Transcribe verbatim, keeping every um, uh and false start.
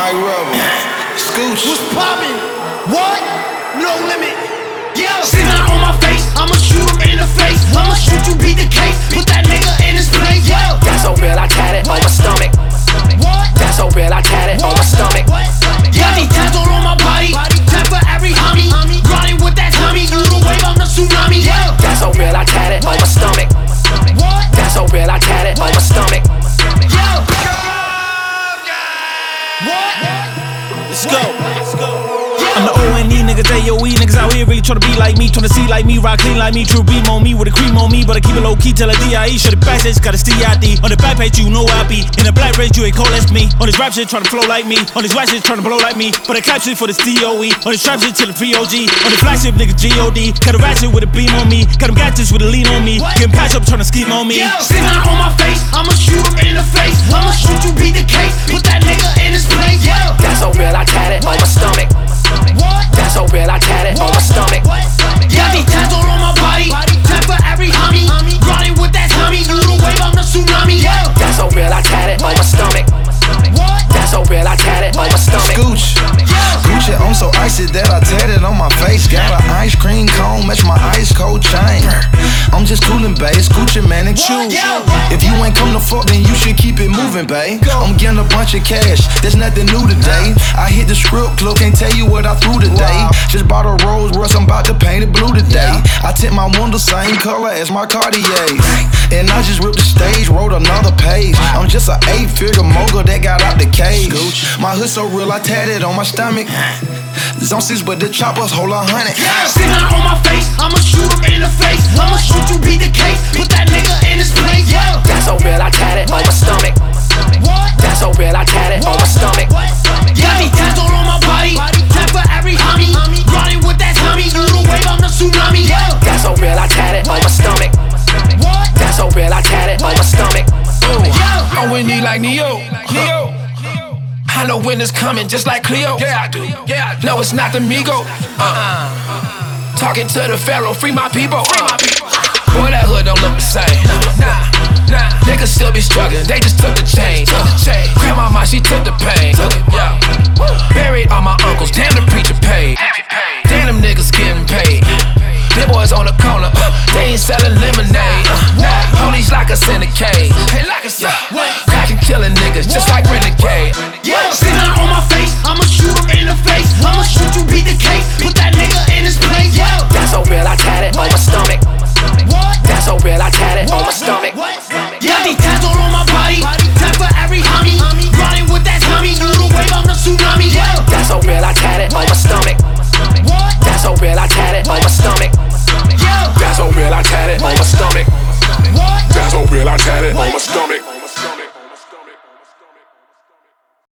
Mike Rebel. Scooch. What's poppin'? What? No limit. Yeah. Sit down on my face, I'ma shoot him in the face. I'ma shoot you, beat the case. Put that nigga in his place. Yeah. That's so real, I tatted on my stomach. What? That's so real, I tatted on my stomach. Yeah, these tats all on my body. Tap for every homie. Riding with that Tommy. You the wave, I'm the tsunami. Yeah. That's so real, I tatted on my stomach. What? That's so real, I tatted on my stomach. Yeah. What? Let's go. Let's go. I'm the O N E niggas, A O E niggas out here really tryna be like me, tryna see like me, rock clean like me, true beam on me with a cream on me, but I keep it low key till a D I E. Show the backstage, got a C I D. On the back page, you know I be. In the black race, you ain't cold as me. On this rap shit, tryna flow like me. On this white shit, tryna blow like me. But I cap shit for this D O E. On this trap shit till the P O G. On the flagship, nigga G O D. Got a ratchet with a beam on me. Got them gadgets with a lean on me. Getting patched up, tryna scheme on me. Yeah. Sit down on my face, I'ma shoot him in the face. I'ma shoot you, beat the case. Put that nigga in his place. Yeah. That's so real, I tatted on my stomach. What? That's so real, I tatted on my stomach. Yeah, these tats all on my body. Tap for every homie. Riding with that Tommy. You the wave, I'm the tsunami. Yeah. That's so real, I tatted on my stomach. What? That's so real, I tatted on my stomach. Scooch. Gucci on so icy that I tatted on my face. Got an ice cream cone, match my ice cold chain. I'm just coolin', babe, Gucci, man, and chew. If you ain't come to fuck, then you should keep it moving, babe. I'm getting a bunch of cash, there's nothing new today. I hit the script club, can't tell you what I threw today. Just bought a Rolls Royce, I'm about to paint it blue today. I tint my window same color as my Cartiers, and I just ripped the stage, wrote another page. I'm just an eight-figure mogul that got out the cage. My hood so real, I tatted on my stomach. Zone six, but the choppers hold a hundred. Sit down on my face, I'ma shoot him in the face. I'ma shoot you, beat the case. Put that nigga in his place. Yeah. That's so real, I tatted on my stomach. What? That's so real, I tatted on my stomach. Yeah, these tats all on my body. Tap for every homie. Riding with that Tommy. You the wave, I'm the tsunami. Yeah. That's so real, I tatted on my stomach. What? That's so real, I tatted on my stomach. Yeah. O N E like Neo. Neo. I know when it's coming, just like Cleo. Yeah, I do. Yeah, I do. No, it's not the Migo. Uh-uh. Talking to the Pharaoh, free my people. Uh. Boy, that hood don't look the same. Nah, nah. Niggas still be struggling, they just took the change. Uh. Grandmama, she took the pain. Yeah. Buried all my uncles, damn the preacher paid. Damn them niggas getting paid. Them boys on the corner, uh, they ain't selling lemonade. Uh, police like us in the cage. Hey, like us, yeah. Cracking, killing niggas just like Renegade. Yeah. Sit down on my face, I'ma shoot him in the face. I'ma shoot you, beat the case. Put that nigga in his place. Yeah. That's so real, I tatted on my stomach. What? That's so real, I tatted on my stomach. Yeah, these tats all on my body. Tap for every homie. Riding with that Tommy. You the wave, I'm the tsunami. Yeah. That's so real, I tatted on my stomach. What? That's so real, I tatted on my stomach. Yeah. That's so real, I tatted on my stomach. What? That's so real, I tatted on my stomach.